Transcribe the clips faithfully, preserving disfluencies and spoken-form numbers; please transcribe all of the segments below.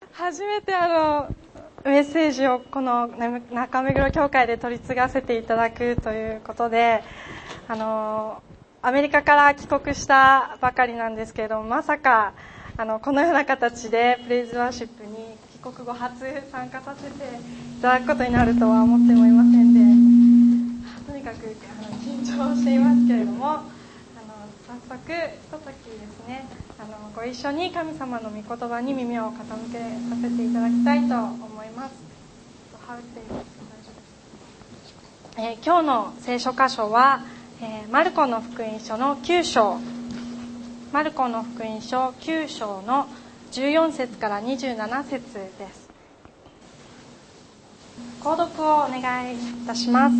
初めてあのメッセージをこの中目黒教会で取り継がせていただくということで、あのアメリカから帰国したばかりなんですけれども、まさかあのこのような形でプレイズワーシップに帰国後初参加させていただくことになるとは思ってもいませんで、とにかくあの緊張していますけれども、あの早速ひとときですね、あのご一緒に神様の御言葉に耳を傾けさせていただきたいと思います。えー、今日の聖書箇所は、えー、マルコの福音書のきゅう章、マルコの福音書きゅう章のじゅうよん節からにじゅうなな節です。購読をお願いいたします。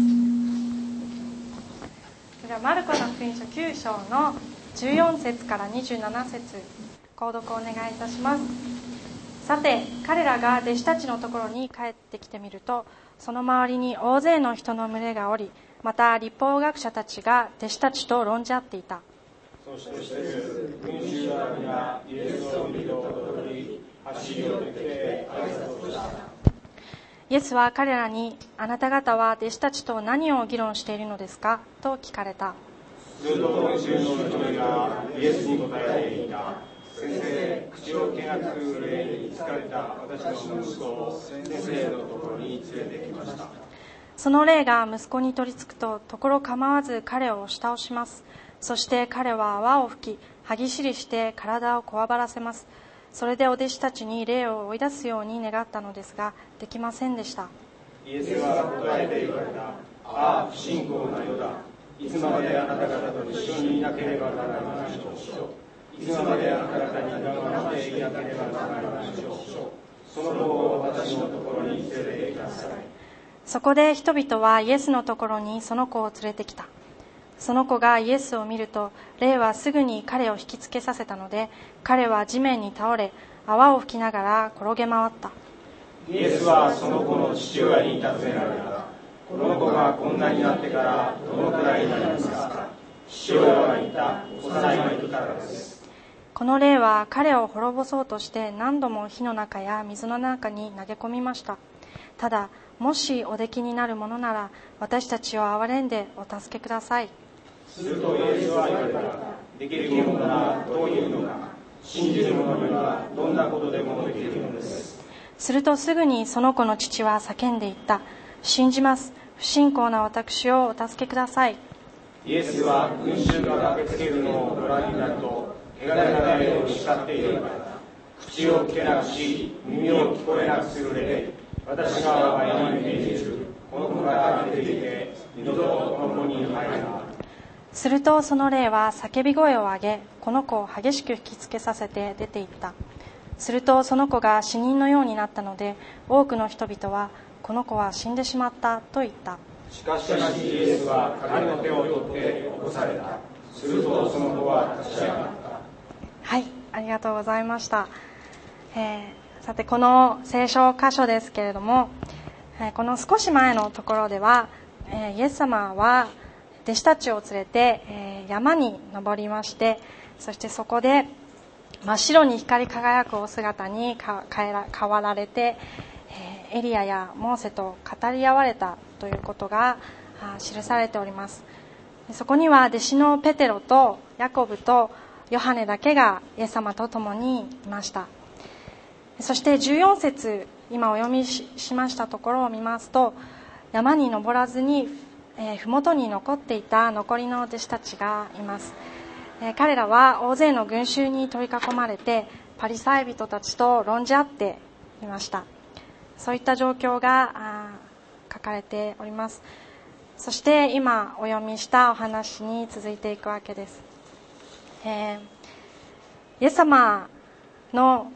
ではマルコの福音書きゅう章のじゅうよん節からにじゅうなな節、購読をお願いいたします。さて、彼らが弟子たちのところに帰ってきてみると、その周りに大勢の人の群れがおり、また立法学者たちが弟子たちと論じ合っていた。 そして群衆は皆イエスを見るととり、走り寄って挨拶をした。 イエスは彼らに、あなた方は弟子たちと何を議論しているのですかと聞かれた。 すると群衆の一人がイエスに答えていた。先生、口を汚く霊に疲れた私の息子を先生のところに連れてきました。 その霊が息子に取り付くと、ところ構わず彼を押し倒します。そして彼は泡を吹き、歯ぎしりして体をこわばらせます。それでお弟子たちに霊を追い出すように願ったのですが、できませんでした。 イエスは答えて言われた。ああ、不信仰な世だ。いつまであなた方と一緒にいなければならないでしょう。いつまであなた方に我慢していなければならないでしょう。その子を私のところに連れてきなさい。 そこで人々はイエスのところにその子を連れてきた。その子がイエスを見ると、霊はすぐに彼を引きつけさせたので、彼は地面に倒れ、泡を吹きながら転げ回った。 イエスはその子の父親に尋ねられた。この子がこんなになってからどのくらいになりますか。父親は言った。幼い時からです。 この霊は彼を滅ぼそうとして何度も火の中や水の中に投げ込みました。ただ、もしおできになるものなら、私たちを憐れんでお助けください。 するとイエスは言われた。できるものならどういうのか。信じる者にはどんなことでもできるのです。 するとすぐにその子の父は叫んでいった。信じます。不信仰な私をお助けください。 イエスは群衆が駆けつけるのをご覧になると、汚れた霊を叱っているから。口を聞けなくし、耳を聞こえなくする霊。私がお前に命じる。この子が出ていて、二度とこの子に入らない。 するとその霊は叫び声を上げ、この子を激しく引きつけさせて出て行った。するとその子が死人のようになったので、多くの人々は、この子は死んでしまったと言った。 しかしイエスは彼の手を取って起こされた。するとその子は立ち上がった。 はい、ありがとうございました。えー、さてこの聖書箇所ですけれども、えー、この少し前のところでは、えー、イエス様は弟子たちを連れて、えー、山に登りまして、そしてそこで真っ白に光り輝くお姿に変わられて、えー、エリアやモーセと語り合われたということが記されております。そこには弟子のペテロとヤコブとヨハネだけがイエス様と共にいました。そしてじゅうよん節、今お読みしましたところを見ますと、山に登らずに、えー、麓に残っていた残りの弟子たちがいます。えー、彼らは大勢の群衆に取り囲まれて、パリサイ人たちと論じ合っていました。そういった状況が書かれております。そして今お読みしたお話に続いていくわけです。えー、イエス様の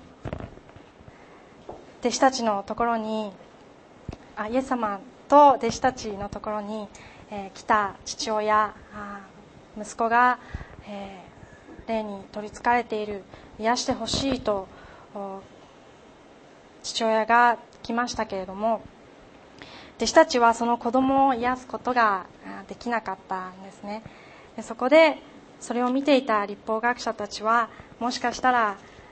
弟子たちのところにあイエス様と弟子たちのところに、えー、来た父親息子が、えー、霊に取り憑かれている、癒してほしいと父親が来ましたけれども、弟子たちはその子供を癒すことができなかったんですね。でそこでそれを見ていた律法学者たちは、もしかしたら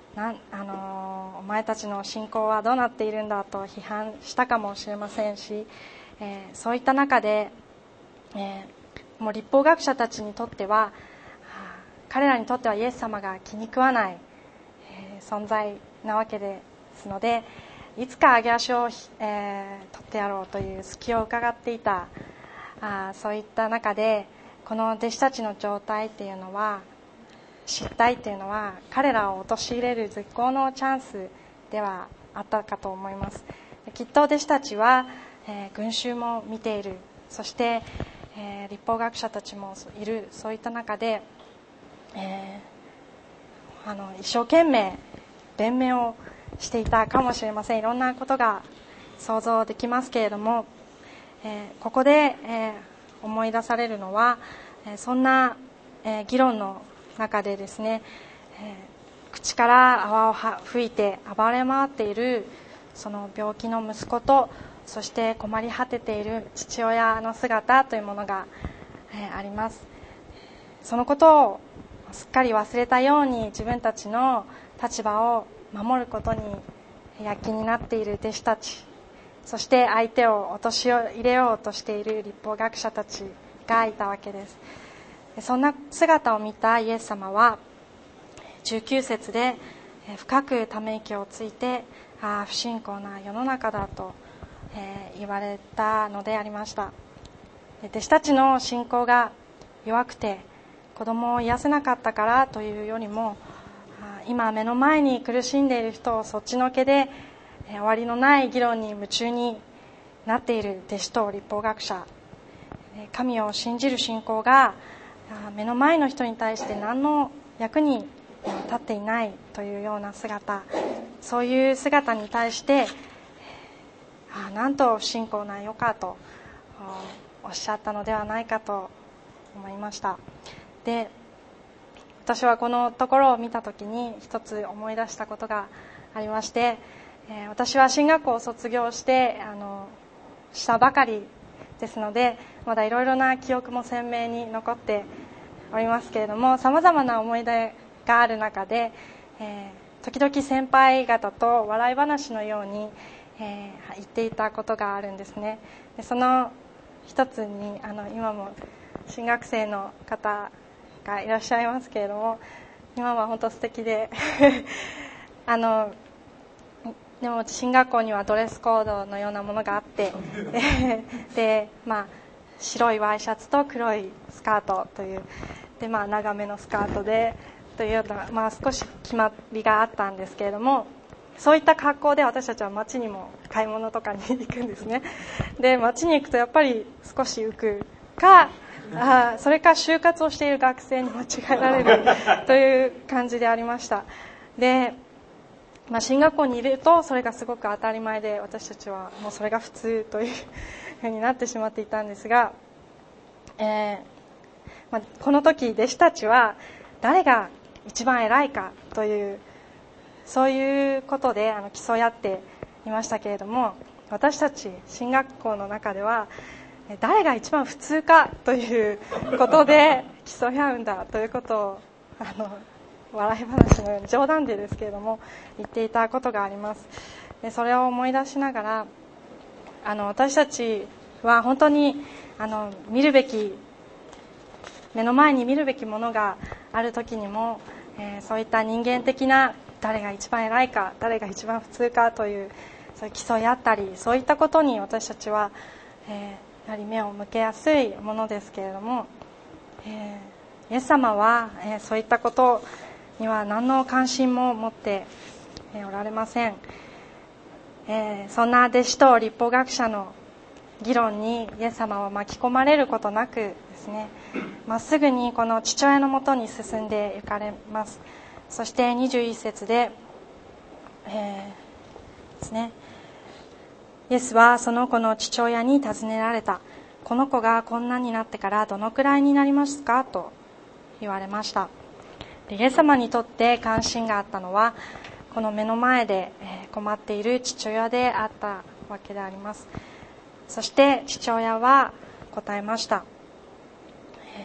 なんあのお前たちの信仰はどうなっているんだと批判したかもしれませんし、えー、そういった中で、えー、もう立法学者たちにとっては彼らにとってはイエス様が気に食わない、えー、存在なわけですので、いつか揚げ足を、えー、取ってやろうという隙を伺っていた。あそういった中でこの弟子たちの状態っていうのは、失態っていうのは彼らを陥れる絶好のチャンスではあったかと思います。きっと弟子たちは、えー、群衆も見ている、そして、えー、立法学者たちもいる、そういった中で、えー、あの一生懸命弁明をしていたかもしれません。いろんなことが想像できますけれども、えー、ここで、えー、思い出されるのは、えー、そんな、えー、議論の中でですね、えー、口から泡を吹いて暴れ回っているその病気の息子と、そして困り果てている父親の姿というものが、えー、あります。そのことをすっかり忘れたように自分たちの立場を守ることに躍起になっている弟子たち、そして相手を陥れようとしている立法学者たちがいたわけです。そんな姿を見たイエス様はじゅうきゅう節で深くため息をついて、ああ不信仰な世の中だと言われたのでありました。弟子たちの信仰が弱くて子供を癒せなかったからというよりも、今目の前に苦しんでいる人をそっちのけで終わりのない議論に夢中になっている弟子と立法学者、神を信じる信仰が目の前の人に対して何の役に立っていないというような姿、そういう姿に対してああなんと不信仰な世かとおっしゃったのではないかと思いました。で、私はこのところを見たときに一つ思い出したことがありまして、えー、私は進学校を卒業してあのしたばかりですので、まだいろいろな記憶も鮮明に残っておりますけれども、さまざまな思い出がある中で、えー、時々先輩方と笑い話のように、えー、言っていたことがあるんですね。でその一つにあの今も進学生の方がいらっしゃいますけれども、今は本当素敵であのでも進学校にはドレスコードのようなものがあってで、まあ、白いワイシャツと黒いスカートというで、まあ、長めのスカートでというような、まあ、少し決まりがあったんですけれども、そういった格好で私たちは街にも買い物とかに行くんですね。で街に行くとやっぱり少し浮くか、あそれか就活をしている学生に間違えられるという感じでありました。でまあ、進学校にいるとそれがすごく当たり前で、私たちはもうそれが普通というふうになってしまっていたんですが、えーまあ、この時弟子たちは誰が一番偉いかというそういうことであの競い合っていましたけれども、私たち進学校の中では誰が一番普通かということで競い合うんだということをあの笑い話のように冗談でですけれども言っていたことがあります。でそれを思い出しながら、あの私たちは本当にあの見るべき目の前に見るべきものがある時にも、えー、そういった人間的な誰が一番偉いか誰が一番普通かという、そういう競い合ったりそういったことに私たちは、えー、やはり目を向けやすいものですけれども、えー、イエス様は、えー、そういったことには何の関心も持っておられません。えー、そんな弟子と立法学者の議論にイエス様は巻き込まれることなくですね、まっすぐにこの父親のもとに進んで行かれます。そしてにじゅういち節で、えー、ですね、イエスはその子の父親に尋ねられた。この子がこんなになってからどのくらいになりますかと言われました。イエス様にとって関心があったのはこの目の前で困っている父親であったわけであります。そして父親は答えました。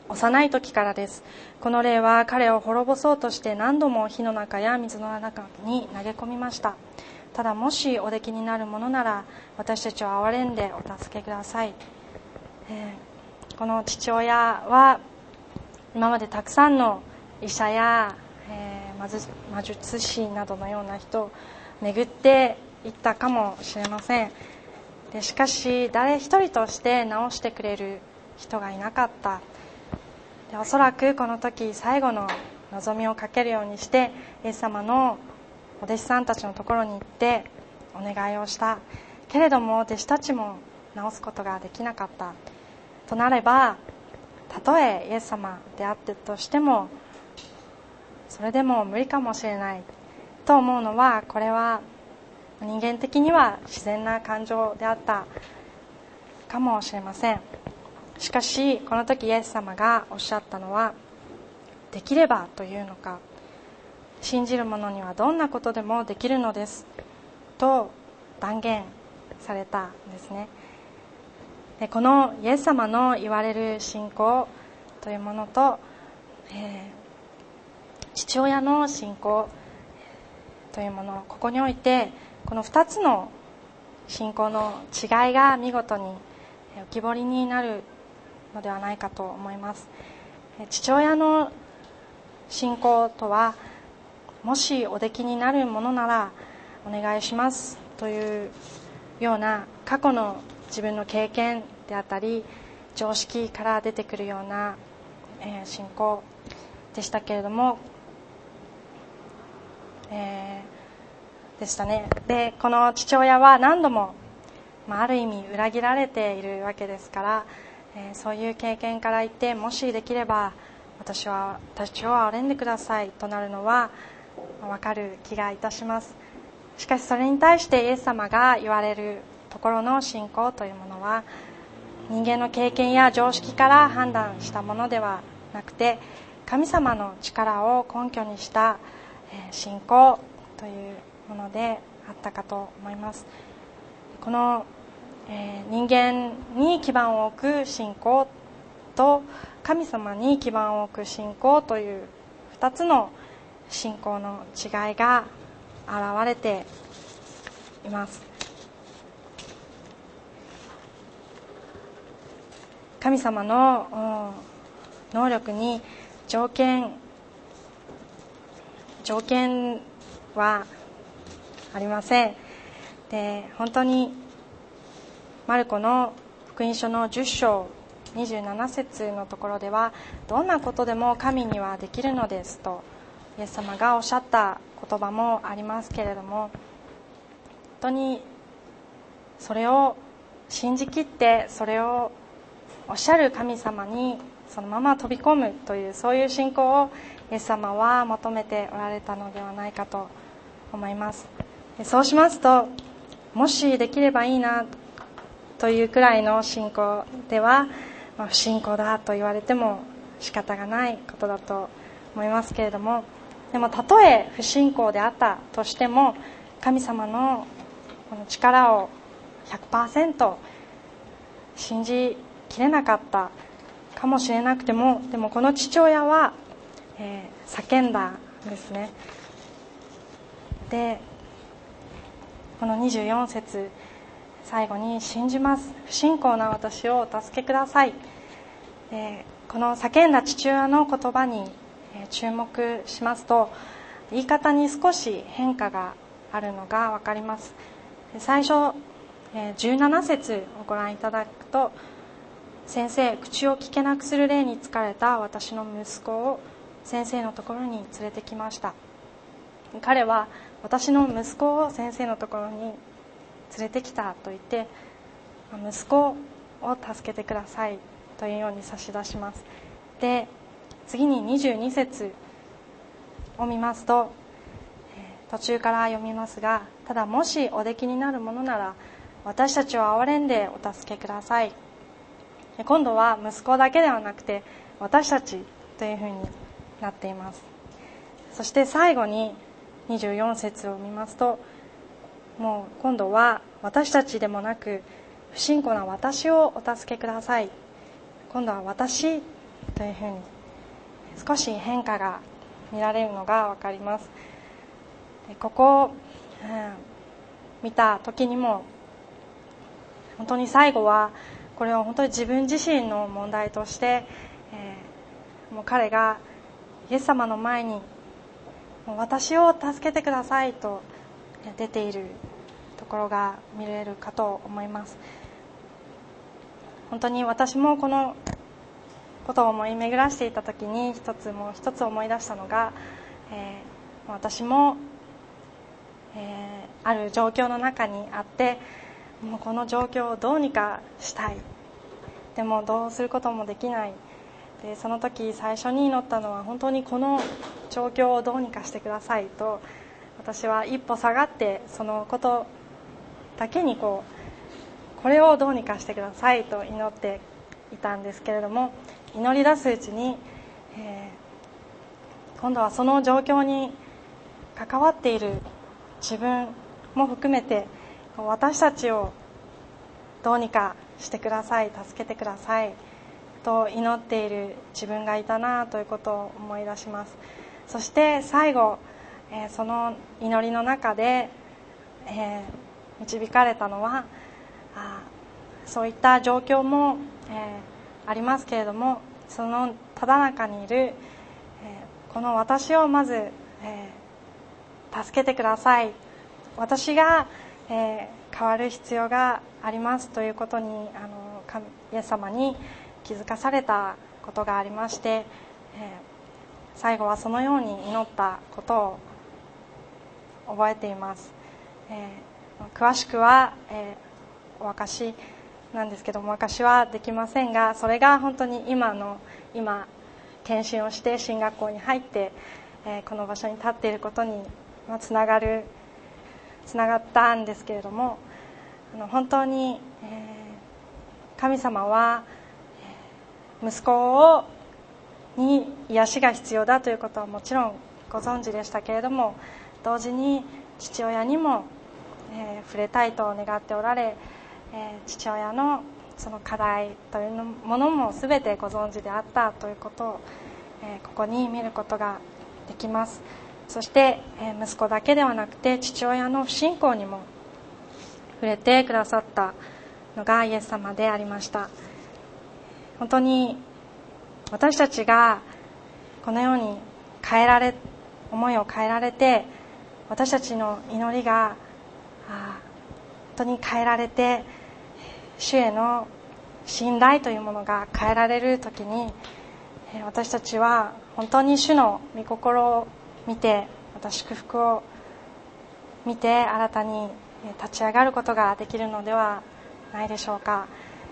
幼い時からです。この霊は彼を滅ぼそうとして何度も火の中や水の中に投げ込みました。ただもしおできになるものなら私たちを憐れんでお助けください。えー、この父親は今までたくさんの医者や、えー、魔術師などのような人を巡っていったかもしれません。でしかし誰一人として治してくれる人がいなかった。でおそらくこの時最後の望みをかけるようにしてイエス様のお弟子さんたちのところに行ってお願いをした。けれども弟子たちも治すことができなかったとなれば、たとえイエス様であってとしてもそれでも無理かもしれないと思うのは、これは人間的には自然な感情であったかもしれません。しかしこの時イエス様がおっしゃったのは、できればというのか、信じる者にはどんなことでもできるのですと断言されたんですね。でこのイエス様の言われる信仰というものと、えー、父親の信仰というもの、ここにおいてこのふたつの信仰の違いが見事に浮き彫りになるのではないかと思います。父親の信仰とは、もしおできになるものならお願いしますというような過去の自分の経験であったり常識から出てくるような、えー、信仰でしたけれども、えー、でしたね。でこの父親は何度も、まあ、ある意味裏切られているわけですから、えー、そういう経験から言って、もしできれば私は私を憐れんでくださいとなるのは分かる気がいたします。しかしそれに対してイエス様が言われるところの信仰というものは、人間の経験や常識から判断したものではなくて、神様の力を根拠にした信仰というものであったかと思います。この人間に基盤を置く信仰と神様に基盤を置く信仰というふたつの信仰の違いが現れています。神様の能力に条件条件はありません。で、本当にマルコの福音書のじゅっ章にじゅうなな節のところでは、どんなことでも神にはできるのですとイエス様がおっしゃった言葉もありますけれども、本当にそれを信じきって、それをおっしゃる神様にそのまま飛び込むという、そういう信仰をイエス様は求めておられたのではないかと思います。そうしますと、もしできればいいなというくらいの信仰では、まあ、不信仰だと言われても仕方がないことだと思いますけれども、でもたとえ不信仰であったとしても、神様のこの力を ひゃくパーセント 信じきれなかったかもしれなくても、でもこの父親は、えー、叫んだんですね。でこのにじゅうよん節最後に、信じます、不信仰な私をお助けください。でこの叫んだ父親の言葉に注目しますと、言い方に少し変化があるのが分かります。最初じゅうなな節をご覧いただくと、先生、口を聞けなくする霊に疲れた私の息子を先生のところに連れてきました。彼は私の息子を先生のところに連れてきたと言って、息子を助けてくださいというように差し出します。で次ににじゅうに節を見ますと、途中から読みますが、ただもしおできになるものなら私たちを憐れんでお助けください。今度は息子だけではなくて私たちというふうになっています。そして最後ににじゅうよん節を見ますと、もう今度は私たちでもなく不信仰な私をお助けください。今度は私というふうに少し変化が見られるのが分かります。ここを、うん、見た時にも本当に最後はこれを本当に自分自身の問題として、えー、もう彼がイエス様の前にもう私を助けてくださいと出ているところが見れるかと思います。本当に私もこのことを思い巡らしていた時に一つもう一つ思い出したのが、えー、私も、えー、ある状況の中にあって、もうこの状況をどうにかしたい、でもどうすることもできない。でその時最初に祈ったのは本当にこの状況をどうにかしてくださいと、私は一歩下がってそのことだけにこうこれをどうにかしてくださいと祈っていたんですけれども、祈り出すうちに、えー、今度はその状況に関わっている自分も含めて私たちをどうにかしてください、助けてくださいと祈っている自分がいたなということを思い出します。そして最後、えー、その祈りの中で、えー、導かれたのは、あそういった状況も、えーありますけれども、そのただ中にいる、えー、この私をまず、えー、助けてください、私が、えー、変わる必要がありますということにあの神イエス様に気づかされたことがありまして、えー、最後はそのように祈ったことを覚えています。えー、詳しくは、えー、お明かしなんですけども、証はできませんが、それが本当に今の今献身をして進学校に入って、えー、この場所に立っていることにつながるつながったんですけれども、あの本当に、えー、神様は息子をに癒しが必要だということはもちろんご存知でしたけれども、同時に父親にも、えー、触れたいと願っておられ、えー、父親のその課題というものも全てご存知であったということを、えー、ここに見ることができます。そして、えー、息子だけではなくて父親の不信仰にも触れてくださったのがイエス様でありました。本当に私たちがこのように変えられ思いを変えられて、私たちの祈りがあ本当に変えられて、主への信頼というものが変えられるときに、私たちは本当に主の御心を見て、また祝福を見て新たに立ち上がることができるのではないでしょうか。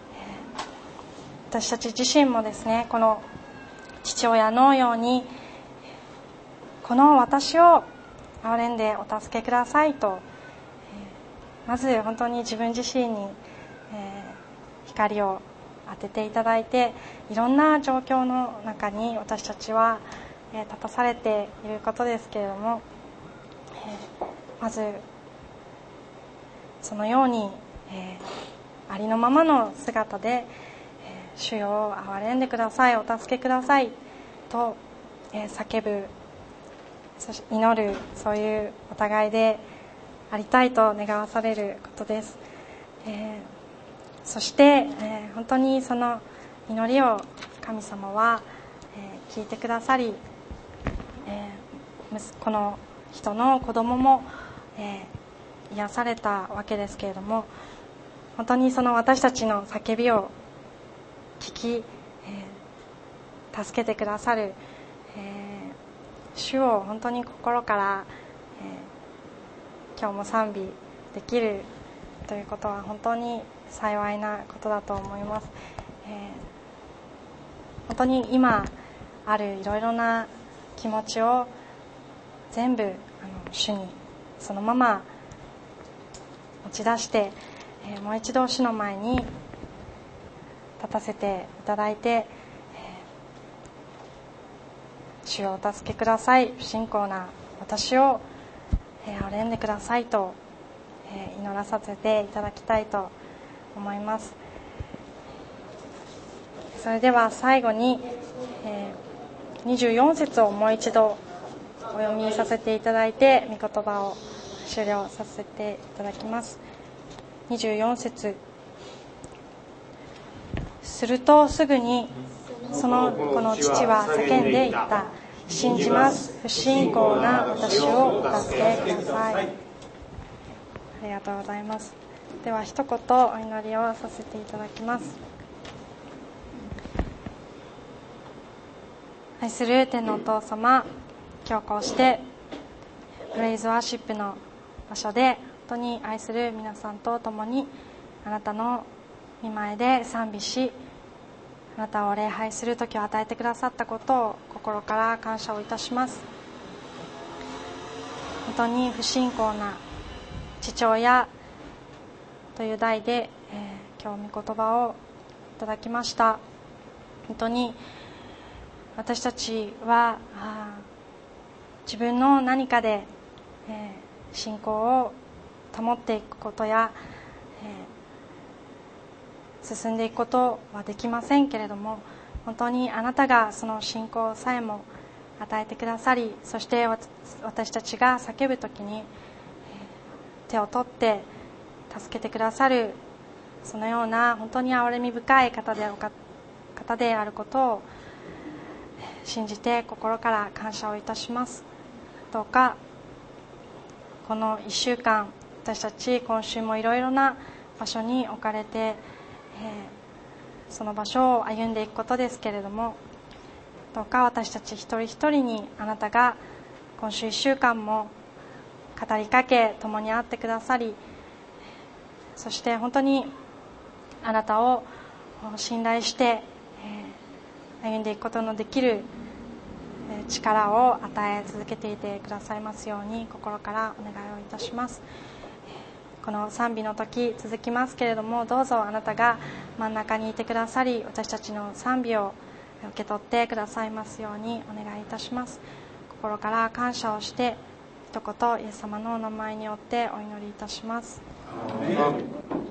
私たち自身もですね、この父親のようにこの私を憐れんでお助けくださいと、まず本当に自分自身に、えー、光を当てていただいて、いろんな状況の中に私たちは、えー、立たされていることですけれども、えー、まずそのように、えー、ありのままの姿で、えー、主よ憐れんでください、お助けくださいと、えー、叫ぶ、そして祈る、そういうお互いでありたいと願わされることです。えー、そして、えー、本当にその祈りを神様は、えー、聞いてくださり、えー、この人の子供も、えー、癒されたわけですけれども、本当にその私たちの叫びを聞き、えー、助けてくださる、えー、主を本当に心から、えー、今日も賛美できるということは本当に幸いなことだと思います。えー、本当に今あるいろいろな気持ちを全部あの主にそのまま持ち出して、えー、もう一度主の前に立たせていただいて、えー、主をお助けください、不信仰な私を、えー、憐れんでくださいと、えー、祈らさせていただきたいと思います。それでは最後に、 にじゅうよん節をもう一度お読みさせていただいて御言葉を終了させていただきます。にじゅうよん節、するとすぐにその子の父は叫んでいった。信じます。不信仰な私をお助けください。ありがとうございます。では一言お祈りをさせていただきます。愛する天のお父様、今日こうしてプレイズワーシップの場所で本当に愛する皆さんと共にあなたの御前で賛美し、あなたを礼拝する時を与えてくださったことを心から感謝をいたします。本当に不信仰な父親という題で、えー、今日御言葉をいただきました。本当に私たちは自分の何かで、えー、信仰を保っていくことや、えー進んでいくことはできませんけれども、本当にあなたがその信仰さえも与えてくださり、そして私たちが叫ぶときに手を取って助けてくださる、そのような本当に憐れみ深い方である方であることを信じて心から感謝をいたします。どうかこのいっしゅうかん、私たち今週もいろいろな場所に置かれて、えー、その場所を歩んでいくことですけれども、どうか私たち一人一人にあなたが今週いっしゅうかんも語りかけ共に会ってくださり、そして本当にあなたを信頼して、えー、歩んでいくことのできる力を与え続けていてくださいますように心からお願いをいたします。この賛美の時続きますけれども、どうぞあなたが真ん中にいてくださり、私たちの賛美を受け取ってくださいますようにお願いいたします。心から感謝をして一言イエス様のお名前によってお祈りいたします。